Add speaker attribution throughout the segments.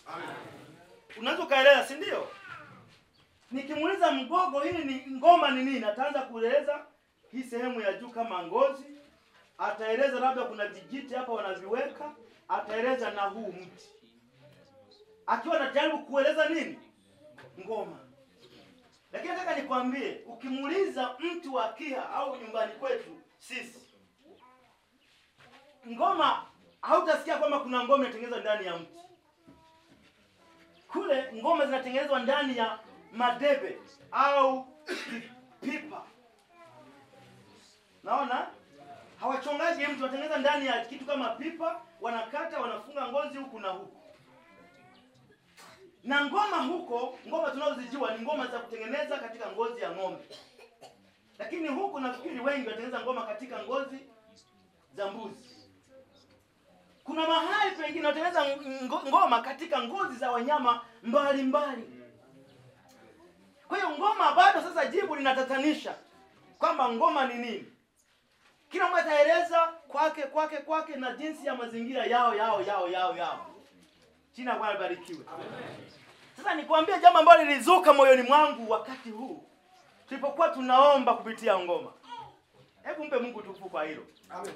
Speaker 1: Unaweza kaeleza, si ndio? Nikimuuliza mgogo hili ni ngoma ni nini, ataanza kueleza hii sehemu ya juu kama ngozi, ataeleza labda kuna vijiti hapa wanaviweka, ataeleza na huu mti. Akiwa anajaribu kueleza nini? Ngoma. Lakini nataka nikwambie, ukimuuliza mtu wa Kiha au nyumbani kwetu sisi, ngoma hautasikia kwamba kuna ngoma inatengenezwa ndani ya mti. Kule ngoma zinatengenezwa ndani ya madebe au pipa. Naona? Hawachongaji mtu, watengeneza ndani ya kitu kama pipa, wanakata, wanafunga ngozi huku na huku. Na ngoma huko, ngoma tunazozijua ni ngoma za kutengeneza katika ngozi ya ng'ombe. Lakini huku nafikiri wengi watengeneza ngoma katika ngozi za mbuzi. Kuna mahali pengine watengeneza ngoma katika ngozi za wanyama mbalimbali. Kwa hiyo ngoma bado sasa jibu linatatanisha kwamba ngoma ni nini. Kila mmoja ataeleza kwake na jinsi ya mazingira yao. Jina la Bwana libarikiwe. Sasa nikwambie jambo ambalo lilizuka moyoni mwangu wakati huu tulipokuwa tunaomba kupitia ngoma. Hebu mpe Mungu tukufu kwa hilo. Amen.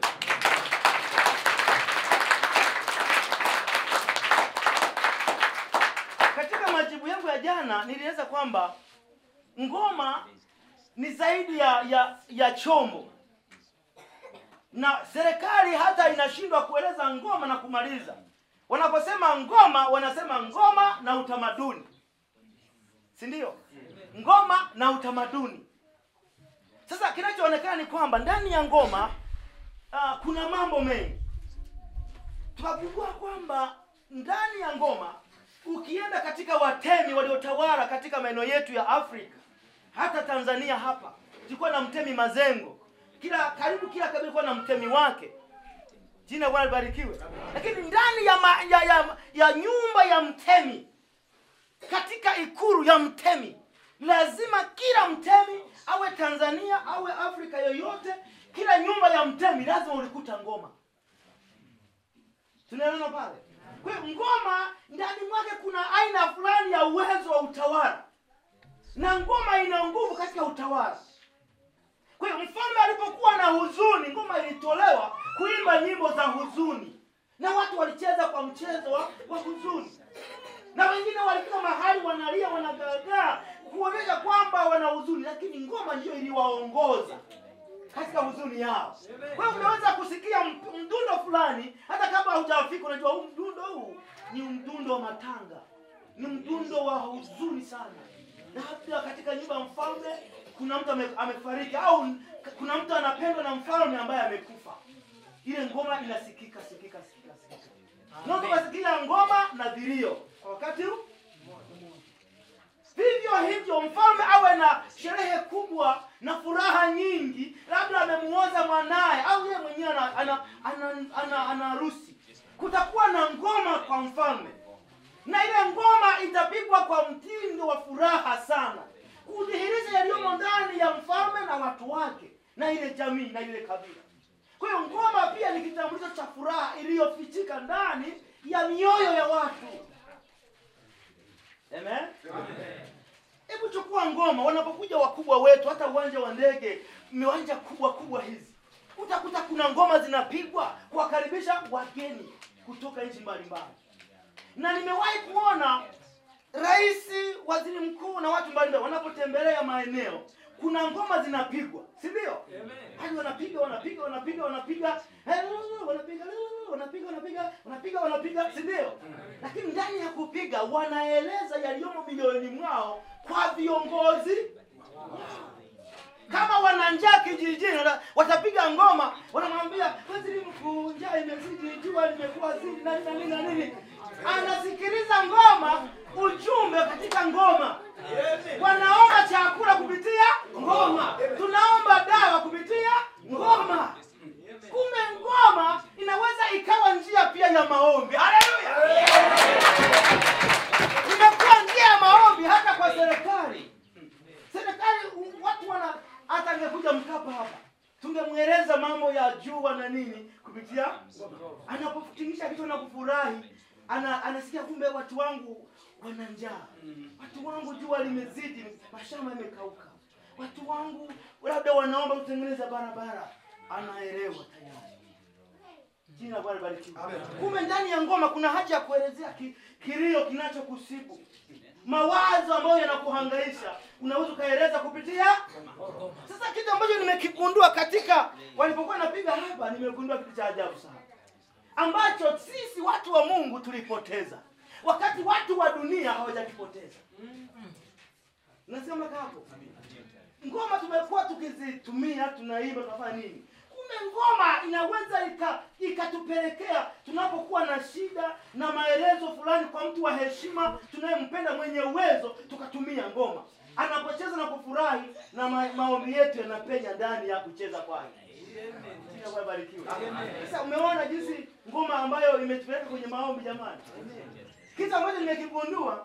Speaker 1: Katika majibu yangu ya jana nilieleza kwamba ngoma ni zaidi ya chombo. Na serikali hata inashindwa kueleza ngoma na kumaliza. Wanaposema ngoma, wanasema ngoma na utamaduni. Si ndio? Ngoma na utamaduni. Sasa kinachoonekana ni kwamba ndani ya ngoma kuna mambo mengi. Tukagundua kwamba ndani ya ngoma, ukienda katika watemi waliotawala katika maeneo yetu ya Afrika, hata Tanzania hapa, tulikuwa na mtemi Mazengo. Karibu kila kabila ilikuwa na mtemi wake. Jina Bwana libarikiwe. Lakini ndani ya nyumba ya mtemi, katika ikulu ya mtemi, lazima kila mtemi awe Tanzania awe Afrika yoyote, kila nyumba ya mtemi lazima ulikuta ngoma. Tunaelewana pale? Kwa hiyo ngoma ndani mwake kuna aina fulani ya uwezo wa utawala. Na ngoma ina nguvu katika utawala. Kwa hiyo mfalme alipokuwa na huzuni, ngoma ilitolewa kuimba nyimbo za huzuni. Na watu walicheza kwa mchezo wa huzuni. Na wengine walikuwa mahali wanalia, wanagagaa, kuonyesha kwamba wana huzuni, lakini ngoma ndio iliwaongoza katika huzuni yao. Kwa hiyo unaweza kusikia mdundo fulani hata kama hujafika, unajua huu mdundo huu ni mdundo wa matanga. Ni mdundo wa huzuni sana. Na hata katika nyumba ya mfalme kuna mtu amefariki au kuna mtu anapendwa na mfalme ambaye amekufa. Ile ngoma inasikika. Ndio tunasikia ngoma na vilio kwa wakati huu. Vivyo hivyo mfalme awe na sherehe kubwa na furaha nyingi, labda amemuoza mwanae au yeye mwenyewe ana harusi. Kutakuwa na ngoma kwa mfalme. Na ile ngoma itapigwa kwa mtindo wa furaha sana, kudhihirisha yaliyomo ndani ya mfalme na watu wake na ile jamii na ile kabila. Kwa hiyo ngoma pia ni kitambulisho cha furaha iliyofichika ndani ya mioyo ya watu. Amen. Hebu chukua ngoma, wanapokuja wakubwa wetu hata uwanja wa ndege, miwanja kubwa hizi, utakuta kuna ngoma zinapigwa kuwakaribisha wageni kutoka nchi mbalimbali. Na nimewahi kuona rais, waziri mkuu na watu mbalimbali wanapotembelea maeneo, kuna ngoma zinapigwa, si ndio? Hadi wanapiga, si ndio? Lakini ndani ya kupiga wanaeleza yaliyomo milioni mwao kwa viongozi. Kama wana njaa kijijini, watapiga ngoma, wanamwambia waziri mkuu, njaa imezidi, jua limekuwa zidi na nini. Anasikiliza ngoma, ujumbe katika ngoma. Wanaomba chakula kupitia ngoma. Tunaomba dawa kupitia ngoma. Kumbe ngoma inaweza ikawa njia pia ya maombi. Haleluya! Imekuwa njia ya maombi hata kwa serikali. Watu hata angekuja Mkapa hapa, tungemueleza mambo ya jua na nini kupitia ngoma. Anapotingisha kitu na kufurahi, anasikia kumbe watu wangu wana njaa. Watu wangu jua limezidi, mashamba yamekauka. Watu wangu labda wanaomba kutengeneza barabara. Anaelewa tayari. Jina la Bwana libarikiwe. Kumbe ndani ya ngoma kuna haja ya kuelezea kilio kinachokusibu. Mawazo ambayo yanakuhangaisha unaweza kaeleza kupitia ngoma. Sasa kitu ambacho nimekigundua katika walipokuwa napiga hapa, nimegundua kitu cha ajabu sana ambacho sisi watu wa Mungu tulipoteza wakati watu wa dunia hawajakipoteza. Nasema hapo. Ngoma tumekuwa tukizitumia, tunaimba, tunafanya nini? Kumbe ngoma inaweza ikatupelekea tunapokuwa na shida na maelezo fulani kwa mtu wa heshima tunayempenda mwenye uwezo, tukatumia ngoma. Anapocheza na kufurahi na maombi yetu yanapenya ndani ya kucheza kwake. Jina la Bwana libarikiwe. Sasa umeona jinsi ngoma ambayo imetupeleka kwenye maombi jamani. Kitu ambacho nimekigundua,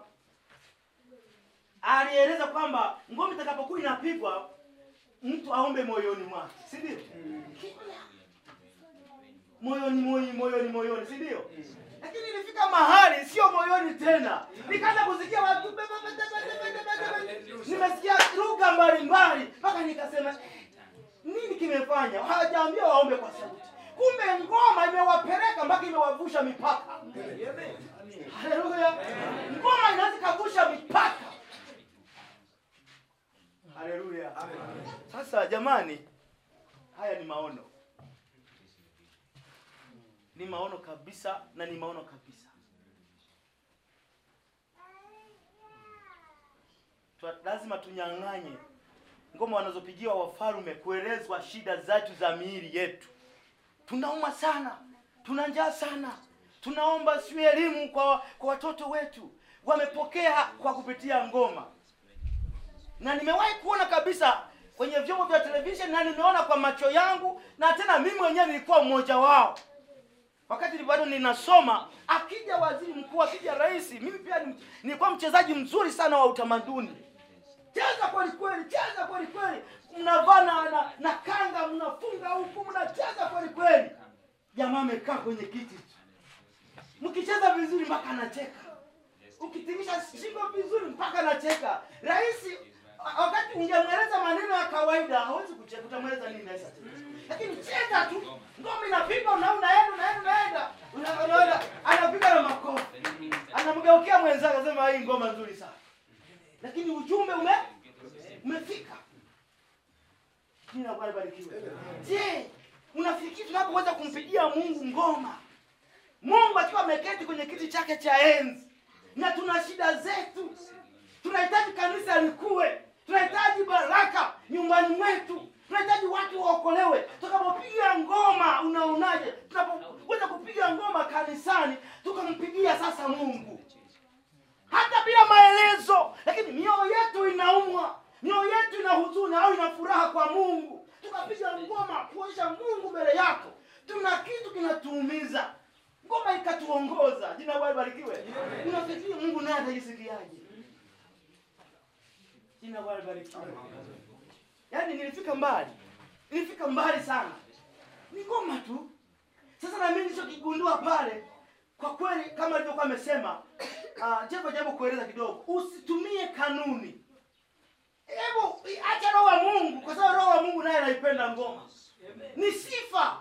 Speaker 1: alieleza kwamba ngoma itakapokuwa inapigwa mtu aombe moyoni mwake, si ndio? Moyoni, si ndio? Lakini ilifika mahali sio moyoni tena. Nikaanza kusikia watu nimesikia lugha mbalimbali mpaka nikasema nini kimefanya? Hawajaambia waombe kwa sauti. Kumbe ngoma imewapeleka mpaka imewavusha mipaka. Haleluya. Ngoma inaweza kuvusha mipaka. Haleluya. Sasa jamani, haya ni maono. Ni maono kabisa na ni maono kabisa. Lazima tunyang'anye ngoma wanazopigiwa wafalme kuelezwa shida zetu za miili yetu. Tunauma sana, tuna njaa sana. Tunaomba siwe elimu kwa watoto wetu. Wamepokea kwa kupitia ngoma. Na nimewahi kuona kabisa kwenye vyombo vya television na nimeona kwa macho yangu na tena mimi mwenyewe nilikuwa mmoja wao. Wakati bado ninasoma, akija waziri mkuu, akija rais, mimi pia nilikuwa mchezaji mzuri sana wa utamaduni. Cheza kweli kweli, cheza kweli kweli. Mnavana na kanga, mnafunga huku, mnacheza kweli kweli. Jamaa amekaa kwenye kiti. Mkicheza vizuri mpaka anacheka. Ukitimisha shingo vizuri mpaka anacheka. Rais wakati ungemweleza maneno ya kawaida hawezi kucheka, utamweleza nini sasa? Lakini cheza tu, ngoma inapigwa na unaenda. Unaona anapiga na makofi. Anamgeukea mwenzake anasema hii ngoma nzuri sana. Lakini ujumbe umefika. Jina la Bwana libarikiwe. Je, unafikiri tunapoweza kumpigia Mungu ngoma? Mungu akiwa ameketi kwenye kiti chake cha enzi na tuna shida zetu. Tunahitaji kanisa likue. Tunahitaji baraka nyumbani mwetu. Tunahitaji watu waokolewe. Tutakapopiga ngoma, unaonaje? Tunapoweza kupiga ngoma kanisani, tukampigia sasa Mungu. Hata bila maelezo, lakini mioyo yetu inaumwa. Mioyo yetu ina huzuni au ina furaha kwa Mungu. Tukapiga ngoma kuonyesha Mungu mbele yako. Tuna kitu kinatuumiza. Ngoma ikatuongoza. Jina la Bwana libarikiwe. Unafikiri Mungu naye atajisikiaje? Jina la Bwana libarikiwe. Yaani nilifika mbali sana. Ni ngoma tu. Sasa na mimi nilichokigundua pale, kwa kweli kama alivyokuwa amesema, jambo kueleza kidogo. Usitumie kanuni. Hebu acha roho wa Mungu, kwa sababu roho wa Mungu naye anaipenda ngoma. Ni sifa.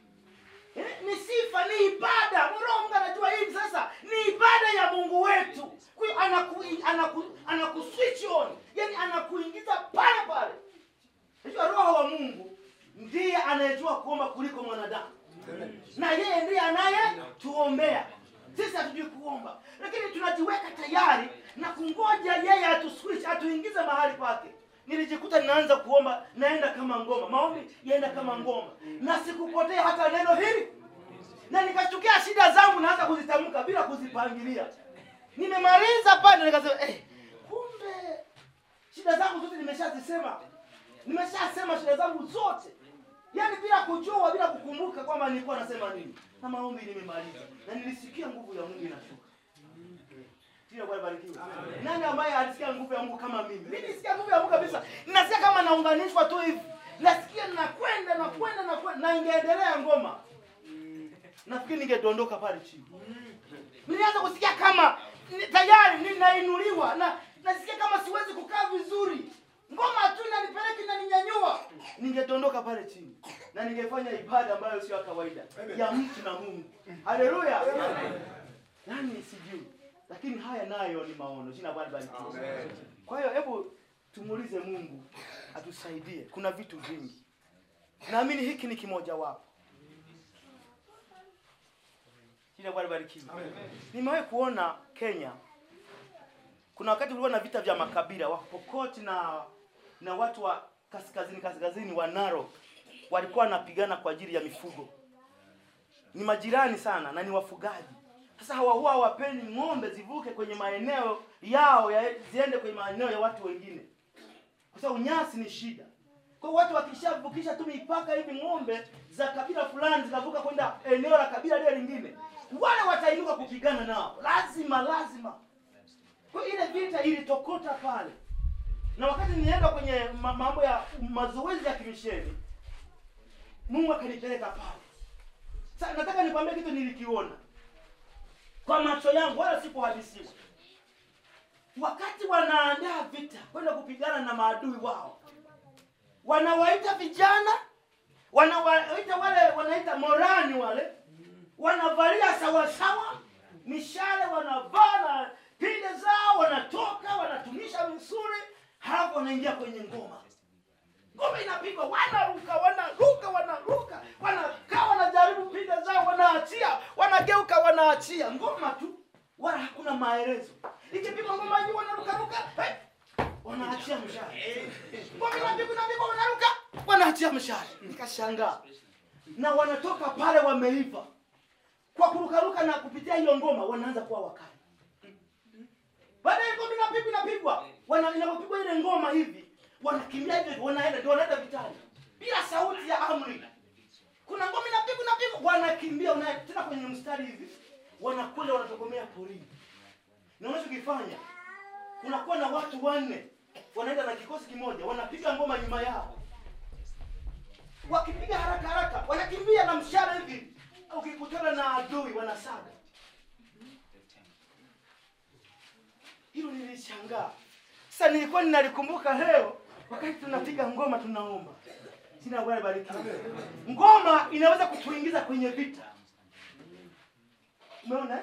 Speaker 1: Ni sifa, ni ibada. Roho Mungu anajua hivi sasa ni ibada ya Mungu wetu. Kwa hiyo anaku switch on. Yaani anakuingiza pale. Unajua roho wa Mungu ndiye anayejua kuomba kuliko mwanadamu. Na yeye ndiye anayetuombea. Sisi hatujui kuomba, lakini tunajiweka tayari na kungoja yeye atuswitch, atuingize mahali pake. Nilijikuta ninaanza kuomba, naenda kama ngoma. Maombi yaenda kama ngoma. Na sikupotea hata neno hili. Na nikachukia shida zangu naanza kuzitamka bila kuzipangilia. Nimemaliza pale nikasema, kumbe shida zangu zote nimeshazisema. Nimeshasema shida zangu zote. Yaani bila kujua, bila kukumbuka kwamba nilikuwa nasema nini. Na maombi nimemaliza. Na nilisikia nguvu ya Mungu inashuka. Jina Bwana libarikiwe. Nani ambaye alisikia nguvu ya Mungu kama mimi? Mimi nisikia nguvu ya Mungu kabisa. Ninasikia kama naunganishwa tu hivi. Nasikia nakwenda na ingeendelea ngoma. Nafikiri ningedondoka pale chini. Nilianza kusikia kama tayari ninainuliwa na nasikia kama siwezi kukaa vizuri. Ngoma tu inanipeleka inaninyanyua. Ningedondoka pale chini na ningefanya ibada ambayo sio kawaida ya mtu na Mungu. Haleluya. Nani sijui. Lakini haya nayo ni maono. Jina Bwana barikiwe. Kwa hiyo hebu tumuulize Mungu atusaidie. Kuna vitu vingi. Naamini hiki ni kimoja wapo. Jina Bwana barikiwe. Nimewahi kuona Kenya. Kuna wakati ulikuwa na vita vya makabila, Wapokot na watu wa kaskazini wa Narok walikuwa wanapigana kwa ajili ya mifugo. Ni majirani sana na ni wafugaji. Sasa huwa hawapendi ng'ombe zivuke kwenye maeneo yao ziende kwenye maeneo ya watu wengine. Kwa sababu nyasi ni shida. Kwa watu wakishavukisha tu mipaka hivi ng'ombe za kabila fulani zikavuka kwenda eneo la kabila lile lingine, wale watainuka kupigana nao. Lazima. Kwa ile vita ilitokota pale. Na wakati nienda kwenye mambo ya mazoezi ya kimisheni, Mungu akanipeleka pale. Sasa nataka nikwambie kitu nilikiona kwa macho yangu, wala sikuhadisiwa. Wakati wanaandaa vita kwenda kupigana na maadui wao, wanawaita vijana, wanawaita wale wanaita morani wale, wanavalia sawa, mishale wanavaa na pinde zao, wanatoka wanatumisha misuri, hapo wanaingia kwenye ngoma. Ngoma inapigwa, wanaruka, wanakaa wanajaribu pinde zao, wanaachia, wanageuka, wanaachia. Ngoma tu, wala hakuna maelezo. Ikipigwa ngoma hiyo wanaruka, wanaachia mshale. Ngoma inapigwa wanaruka, wanaachia mshale. Nikashangaa. Na wanatoka pale wameiva. Kwa kurukaruka na kupitia hiyo ngoma wanaanza kuwa wakali. Baada ya ngoma inapigwa, inapigwa ile ngoma hivi, wanakimbia hivi, wanaenda vitani bila sauti ya amri. Kuna ngoma inapigwa, wanakimbia tena kwenye mstari hivi, wanakwenda wanatokomea porini. Na unachokifanya, kunakuwa na watu 4 wanaenda na kikosi kimoja, wanapiga ngoma nyuma yao. Wakipiga haraka, wanakimbia na mshale hivi. Ukikutana na adui wanasaga. Hilo nilishangaa. Sasa nilikuwa ninalikumbuka leo wakati tunapiga ngoma tunaomba. Jina Bwana barikiwe. Ngoma inaweza kutuingiza kwenye vita. Umeona?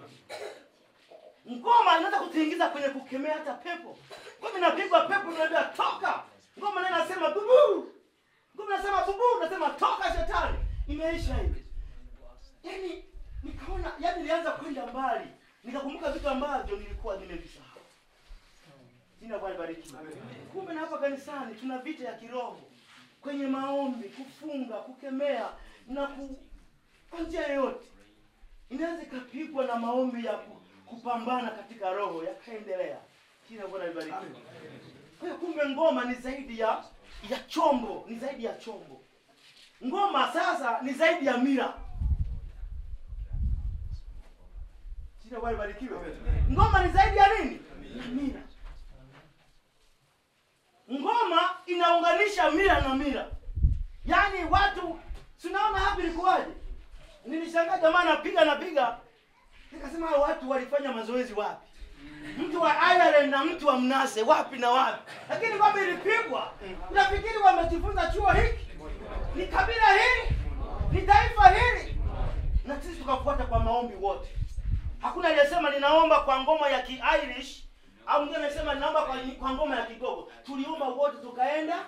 Speaker 1: Ngoma inaweza kutuingiza kwenye kukemea hata pepo. Ngoma inapigwa, pepo inaambia toka. Ngoma nayo inasema bubu. Ngoma inasema bubu, inasema toka shetani. Imeisha hivi. Yaani nikaona, nilianza kwenda mbali. Nikakumbuka vitu ambavyo nilikuwa nimevisahau. Jina Bwana barikiwe. Kumbe na hapa kanisani tuna vita ya kiroho. Kwenye maombi, kufunga, kukemea na kwa njia yoyote. Inaweza kupigwa na maombi ya kupambana katika roho yakaendelea. Jina Bwana barikiwe. Kwa hiyo kumbe ngoma ni zaidi ya chombo, ni zaidi ya chombo. Ngoma sasa ni zaidi ya mila. Jina Bwana barikiwe. Ngoma ni zaidi ya nini? Na mila. Ngoma inaunganisha mila na mila. Yaani watu, tunaona hapa ilikuwaje? Nilishangaa jamaa anapiga. Nikasema watu walifanya mazoezi wapi? Mtu wa Ireland na mtu wa Mnase wapi na wapi? Lakini ngoma ilipigwa. Unafikiri wamejifunza chuo hiki? Ni kabila hili? Ni taifa hili? Na sisi tukafuata kwa maombi wote. Hakuna aliyesema ninaomba kwa ngoma ya Ki-Irish au mwingine anasema ninaomba kwa ngoma ya Kigogo. Tuliomba wote tukaenda.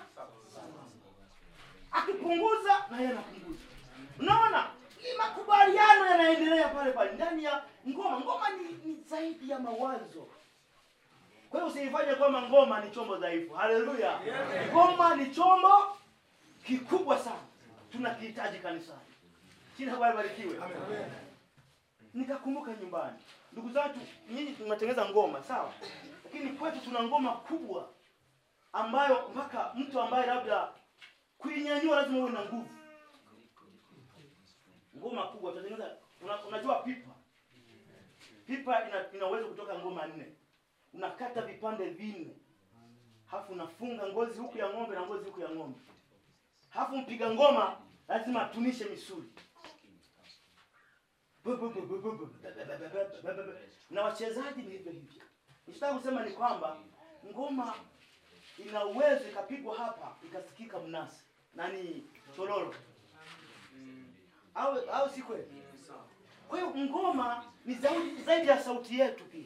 Speaker 1: Akipunguza na yeye anapunguza. Unaona? Hii makubaliano yanaendelea pale ndani ya ngoma. Ngoma ni zaidi ya mawazo. Kwa hiyo usifanye kwamba ngoma ni chombo dhaifu. Haleluya. Ngoma ni chombo kikubwa sana. Tunakihitaji kanisani. Jina Bwana barikiwe. Amen. Nikakumbuka nyumbani. Ndugu zangu, nyinyi tunatengeneza ngoma, sawa? Lakini kwetu tuna ngoma kubwa ambayo mpaka mtu ambaye labda kuinyanyua lazima uwe na nguvu. Ngoma kubwa tunatengeneza, unajua pipa. Pipa ina uwezo kutoka ngoma 4. Unakata vipande 4. Halafu unafunga ngozi huku ya ng'ombe na ngozi huku ya ng'ombe. Halafu mpiga ngoma lazima atunishe misuli. na wachezaji ni hivyo hivyo. Nitaka kusema ni kwamba ngoma ina uwezo ikapigwa hapa ikasikika Mnasi nani Tororo, au si kweli? Kwa hiyo ngoma ni zaidi ya sauti yetu pia.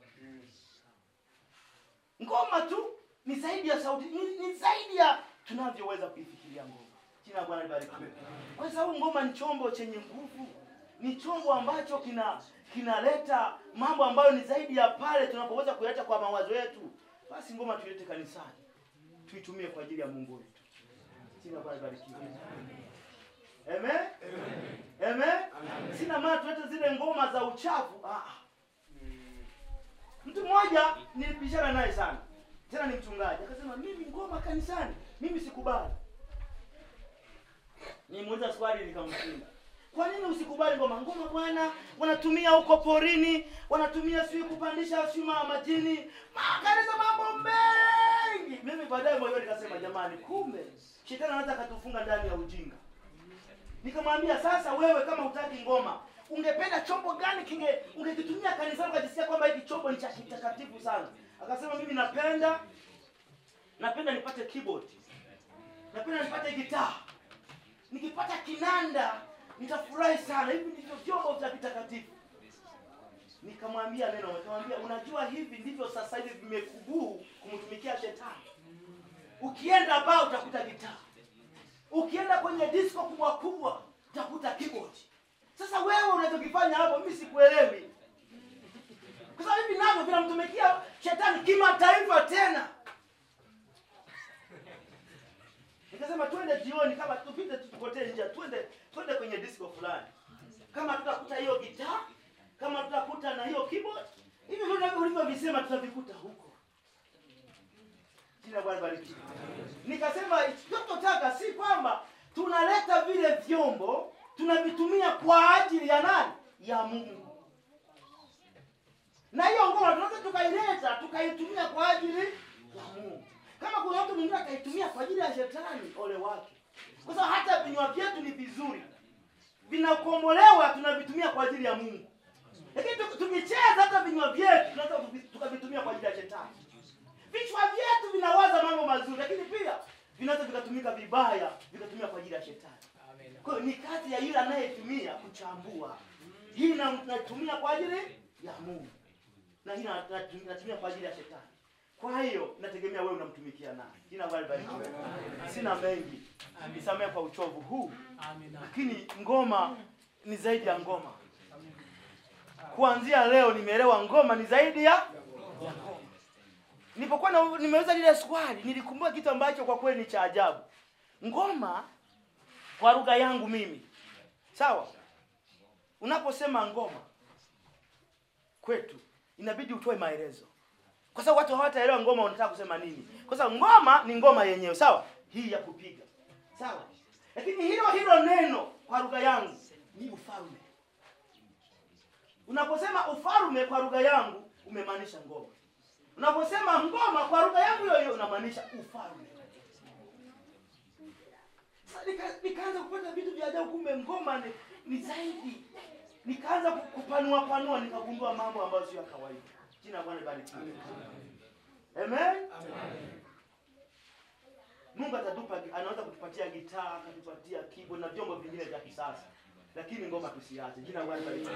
Speaker 1: Ngoma tu ni zaidi ya sauti, ni zaidi ya tunavyoweza kuifikiria ngoma. Jina la Bwana libarikiwe. Kwa sababu ngoma ni chombo chenye nguvu, ni chombo ambacho kinaleta mambo ambayo ni zaidi ya pale tunapoweza kuleta kwa mawazo yetu. Basi ngoma tuilete kanisani, tuitumie kwa ajili ya Mungu wetu. Jina la Bwana libarikiwe. Amen. Amen. Sina maana tulete zile ngoma za uchafu. Mtu mmoja nilipishana naye sana, tena ni mchungaji, akasema mimi ngoma kanisani mimi sikubali. Nimuuliza swali nikamshinda. Kwa nini usikubali ngoma? Ngoma bwana wanatumia huko porini, wanatumia sio kupandisha shuma majini, makanisa mambo mengi. Mimi baadaye moyo nikasema jamani, kumbe shetani anataka katufunga ndani ya ujinga. Nikamwambia sasa, wewe kama hutaki ngoma, ungependa chombo gani ungekitumia kanisani ukajisikia kwamba hiki chombo ni cha kitakatifu sana? Akasema mimi napenda nipate keyboard. Napenda nipate gitaa. Nikipata kinanda nitafurahi sana. Hivi ndivyo vyombo vya kitakatifu. Nikamwambia unajua hivi ndivyo sasa hivi vimekubuu kumtumikia shetani. Ukienda baa utakuta gitaa. Ukienda kwenye disco kubwa kubwa utakuta keyboard. Sasa wewe unachokifanya hapo mimi sikuelewi. Kwa sababu hivi navyo vinamtumikia shetani kimataifa tena. Nikasema twende jioni, kama tupite tukotee nje, twende kwenye disco fulani. Kama tutakuta hiyo gitaa, kama tutakuta na hiyo keyboard, hivi ulivyovisema tutavikuta huko. Jina la Bwana barikiwe. Nikasema tunachotaka si kwamba tunaleta vile vyombo tunavitumia kwa ajili ya nani? Ya Mungu. Na hiyo ngoma tunaweza tukaileta tukaitumia kwa ajili ya Mungu. Kama kuna mtu mwingine akaitumia kwa ajili ya shetani, ole wake. Kwa sababu hata vinywa vyetu ni vizuri, vinakombolewa, tunavitumia kwa ajili ya Mungu. Lakini tukicheza hata vinywa vyetu tunaweza tukavitumia kwa ajili ya shetani. Vichwa vyetu vinawaza mambo mazuri, lakini pia vinaweza vikatumika vibaya, vikatumia kwa ajili ya shetani. Kwa hiyo ni kazi ya yule anayetumia kuchambua. Hii natumia kwa ajili ya Mungu, na hii natumia kwa ajili ya shetani. Kwa hiyo nategemea wewe unamtumikia nani. Jina la Bwana libarikiwe. Sina mengi. Nisamehe kwa uchovu huu. Lakini ngoma ni zaidi ya ngoma. Kuanzia leo nimeelewa ngoma ni zaidi ya ngoma. Nilipokuwa nimeweza lile swali, nilikumbuka kitu ambacho kwa kweli ni cha ajabu. Ngoma kwa lugha yangu mimi. Sawa? Unaposema ngoma kwetu inabidi utoe maelezo. Kwa sababu watu hawataelewa ngoma unataka kusema nini. Kwa sababu ngoma ni ngoma yenyewe, sawa? Hii ya kupiga. Sawa? Lakini hilo neno kwa lugha yangu ni ufalme. Unaposema ufalme kwa lugha yangu umemaanisha ngoma. Unaposema ngoma kwa lugha yangu hiyo unamaanisha ufalme. Sasa nikaanza kupata vitu vya ajabu, kumbe ngoma ni zaidi. Nikaanza kupanua nikagundua mambo ambayo sio ya kawaida. Jina la Bwana libarikiwe. Amen. Mungu anaweza kutupatia gitaa, akatupatia keyboard na vyombo vingine vya kisasa. Lakini ngoma tusiache. Jina la Bwana libarikiwe.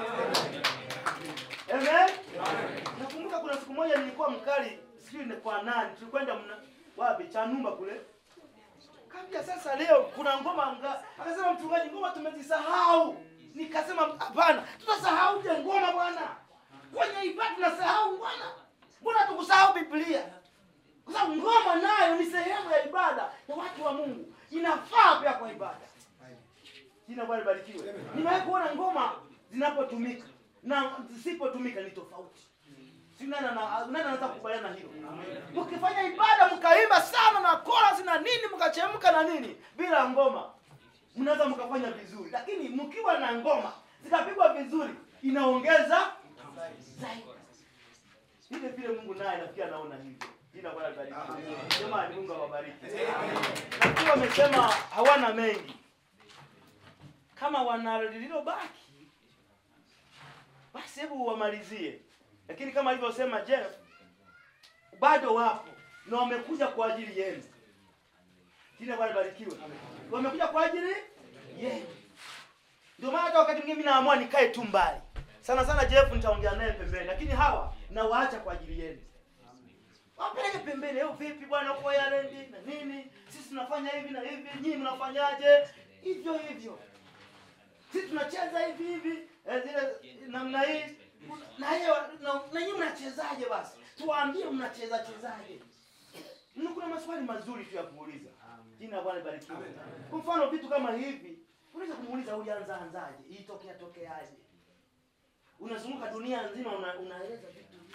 Speaker 1: Amen. Nakumbuka kuna siku moja nilikuwa mkali, sijui ni kwa nani. Tulikwenda wapi? Chanumba kule. Kabla sasa leo kuna ngoma akasema mchungaji, ngoma tumezisahau. Nikasema hapana, tutasahauje ngoma bwana? Kwenye ibada tunasahau ngoma. Mbona tukusahau Biblia? Kwa sababu ngoma nayo ni sehemu ya ibada ya watu wa Mungu. Inafaa pia kwa ibada. Jina Bwana libarikiwe. Nimewahi kuona ngoma zinapotumika na zisipotumika ni tofauti. Nani anaweza kukubaliana na hilo? Mkifanya ibada mkaimba sana na chorus na nini mkachemka na nini, bila ngoma mnaweza mkafanya vizuri. Lakini mkiwa na ngoma zikapigwa vizuri inaongeza zaidi. Vile vile Mungu naye nafikiri anaona hivyo. Jina Bwana libarikiwe. Jamani, Mungu awabariki. Nafikiri wamesema hawana mengi. Kama wana lililobaki basi hebu wamalizie. Lakini kama alivyosema Jeff, bado wapo na wamekuja kwa ajili yenu. Jina Bwana libarikiwe. Wamekuja kwa ajili yenu. Ndio maana hata wakati mwingine mimi naamua nikae tu mbali. Sana Jeff nitaongea naye pembeni, lakini hawa na waacha kwa ajili yenu. Wapeleke pembeni, leo vipi bwana uko Ireland na nini? Sisi tunafanya hivi na hivi, nyinyi mnafanyaje? Hivyo. Sisi tunacheza hivi, zile namna hii. Na nyinyi mnachezaje basi? Tuwaambie mnachezaje. Kuna maswali mazuri tu ya kuuliza. Jina Bwana libarikiwe. Kwa mfano vitu kama hivi, unaweza kumuuliza ulianzaje? Tokeaje? Unazunguka dunia nzima unaeleza vitu hivi.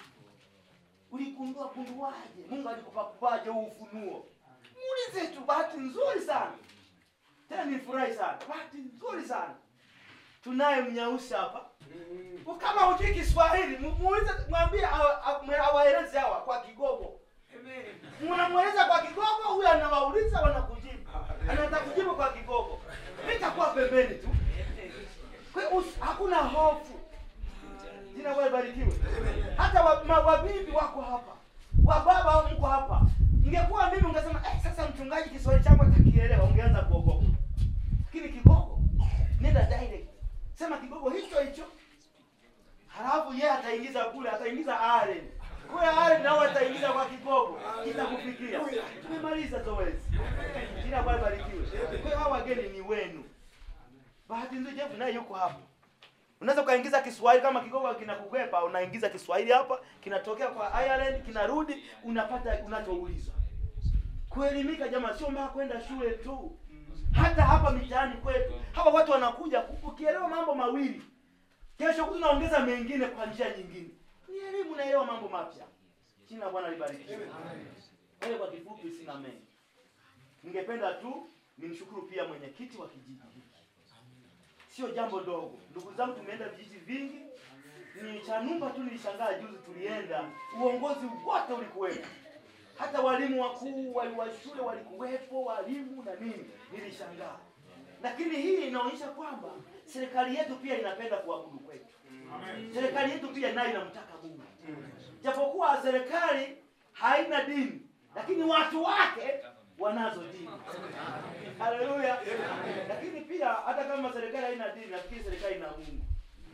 Speaker 1: Ulikunduaje? Mungu alikupaje huu ufunuo? Muulize tu, bahati nzuri sana. Tena nifurahi sana. Bahati nzuri sana. Tunaye Mnyausi hapa. Kama hujui Kiswahili, muulize, mwambie awaeleze hawa kwa Kigogo. Mnamweleza kwa Kigogo, huyu anawauliza wanakujibu. Anataka kujibu kwa Kigogo. Nitakuwa pembeni tu. Kwa hiyo hakuna hofu. Jina Bwana libarikiwe. Hata wabibi wako hapa. Wababa mko hapa. Ingekuwa mimi ungesema, sasa mchungaji Kiswahili changu atakielewa, ungeanza kuogopa. Lakini Kigogo, nenda direct. Sema Kigogo hicho. Halafu yeye ataingiza kule, ataingiza Allen. Kwa Allen nao ataingiza kwa Kigogo. Kitakufikia. Tumemaliza zoezi. Jina Bwana libarikiwe. Kwa hiyo hawa wageni ni wenu. Bahati nzuri Jeff naye yuko hapa. Unaweza kaingiza Kiswahili kama Kigogo kinakukwepa, unaingiza Kiswahili hapa, kinatokea kwa Ireland, kinarudi, unapata unachoulizwa. Kuelimika jamaa sio mbaya kwenda shule tu. Hata hapa mitaani kwetu, hapa watu wanakuja ukielewa mambo mawili. Kesho tunaongeza mengine kwa njia nyingine. Ni elimu, unaelewa mambo mapya. Jina Bwana libarikiwe. Kwa kifupi sina mengi. Ningependa tu nimshukuru pia mwenyekiti wa kijiji. Sio jambo dogo. Ndugu zangu, tumeenda vijiji vingi. Ni Chanumba tu nilishangaa juzi tulienda. Uongozi wote ulikuwepo. Hata walimu wakuu wa shule walikuwepo, walimu na nini. Nilishangaa. Lakini hii inaonyesha kwamba serikali yetu pia inapenda kuabudu kwetu. Serikali yetu pia nayo inamtaka Mungu. Japokuwa serikali haina dini, lakini watu wake wanazo dini. Haleluya. Lakini pia hata kama serikali haina dini, nafikiri serikali ina Mungu.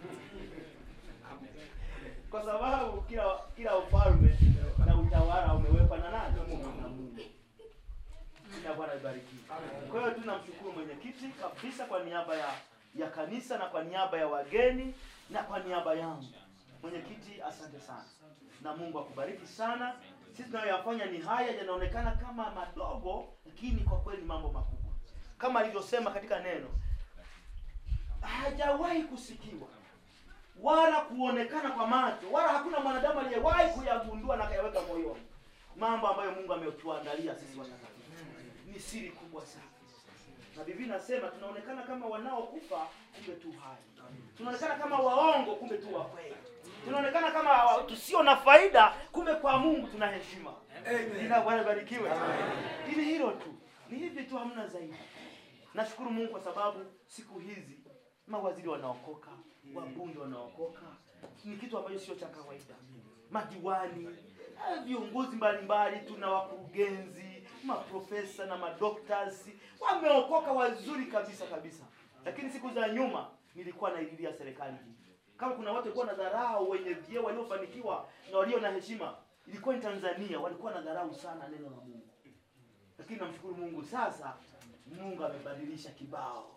Speaker 1: Kwa sababu kila ufalme na utawala umewekwa na nani? Na Mungu. Jina Bwana libarikiwe. Kwa hiyo tunamshukuru mwenyekiti kabisa kwa niaba ya kanisa na kwa niaba ya wageni na kwa niaba yangu. Mwenyekiti, asante sana. Na Mungu akubariki sana. Sisi tunayoyafanya ni haya, yanaonekana kama madogo, lakini kwa kweli mambo makubwa. Kama alivyosema katika neno, hajawahi kusikiwa wala kuonekana kwa macho, wala hakuna mwanadamu aliyewahi kuyagundua na kuyaweka moyoni mambo ambayo Mungu ametuandalia sisi watakatifu. Ni siri kubwa sana. Na Biblia inasema tunaonekana kama wanaokufa, kumbe tu hai. Tunaonekana kama waongo, kumbe tu wa kweli. Tunaonekana kama tusio na faida, kumbe kwa Mungu tuna heshima. Jina Bwana libarikiwe. Ni hilo tu. Ni hivi tu, hamna zaidi. Nashukuru Mungu kwa sababu siku hizi mawaziri wanaokoka, wabunge wanaokoka. Ni kitu ambacho sio cha kawaida. Madiwani, viongozi mbalimbali, tuna wakurugenzi, maprofesa na madoctors wameokoka wazuri kabisa. Lakini siku za nyuma nilikuwa naililia serikali hii. Kama kuna watu walikuwa na dharau wenye vyeo waliofanikiwa na walio na heshima, ilikuwa ni Tanzania, walikuwa na dharau sana neno la Mungu. Lakini namshukuru Mungu sasa Mungu amebadilisha kibao.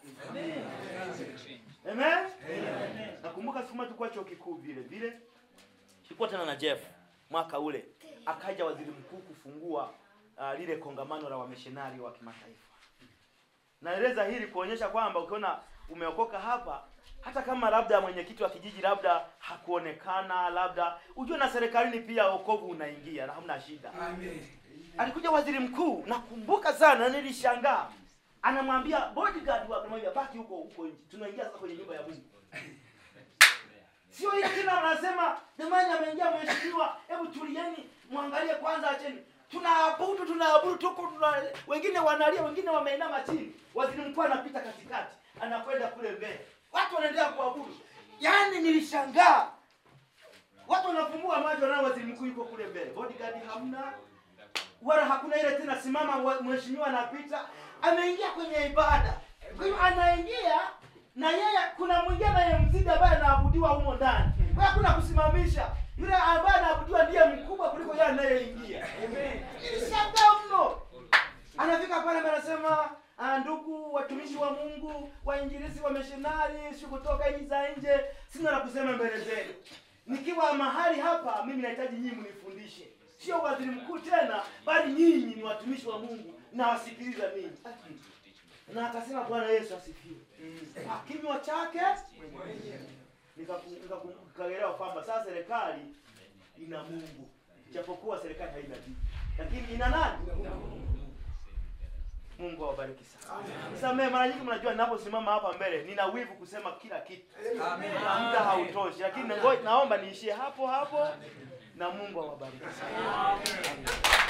Speaker 1: Amen. Nakumbuka siku moja tulikuwa chuo kikuu vile. Tulikuwa tena na Jeff mwaka ule. Akaja waziri mkuu kufungua lile kongamano la wamissionari wa kimataifa. Naeleza hili kuonyesha kwamba ukiona umeokoka hapa, hata kama labda mwenyekiti wa kijiji labda hakuonekana, labda ujue na serikalini pia wokovu unaingia na hamna shida. Amen. Alikuja waziri mkuu, nakumbuka sana, nilishangaa. Anamwambia bodyguard wake, anamwambia baki huko nje. Tunaingia sasa kwenye nyumba ya Mungu. Sio ile tena anasema, jamani ameingia mheshimiwa, hebu tulieni, muangalie kwanza acheni. Tunaabudu tuko wengine wanalia, wengine wameinama chini. Waziri mkuu anapita katikati, anakwenda kule mbele. Watu wanaendelea kuabudu. Yaani nilishangaa. unafumbua macho na waziri mkuu yuko kule mbele. Bodyguard hamna. Wala hakuna ile tena simama mheshimiwa anapita. Ameingia kwenye ibada. Kwa hiyo anaingia na yeye kuna mwingine anayemzidi ambaye anaabudiwa humo ndani. Kwa hiyo hakuna kusimamisha. Yule ambaye anaabudiwa ndiye mkubwa kuliko yeye anayeingia. Amen. Ilishangaa mno. Anafika pale anasema, ndugu watumishi wa Mungu, wainjilisti wa missionary, si kutoka nchi za nje, sina la kusema mbele zenu. Nikiwa mahali hapa mimi nahitaji nyinyi mnifundishe. Sio waziri mkuu tena, bali nyinyi ni watumishi wa Mungu na wasikiliza mimi. Na akasema Bwana Yesu asifiwe. Kinywa chake nikaelewa kwamba sasa serikali ina Mungu. Japokuwa serikali haina dini, lakini ina nani? Mungu awabariki sana. Sasa mara nyingi mnajua ninaposimama hapa mbele nina wivu kusema kila kitu. Amen. Muda hautoshi, lakini naomba niishie hapo hapo na Mungu awabariki sana. Amen.